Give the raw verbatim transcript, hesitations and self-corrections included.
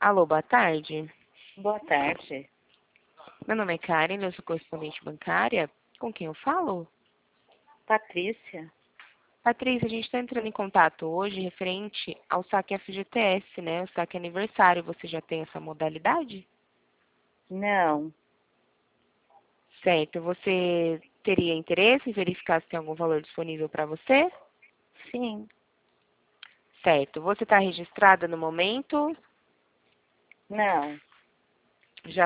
Alô, boa tarde. Boa tarde. Meu nome é Karen, eu sou correspondente bancária. Com quem eu falo? Patrícia? Patrícia, a gente está entrando em contato hoje referente ao saque F G T S, né? O saque aniversário. Você já tem essa modalidade? Não. Certo. Você teria interesse em verificar se tem algum valor disponível para você? Sim. Certo. Você está registrada no momento? Não.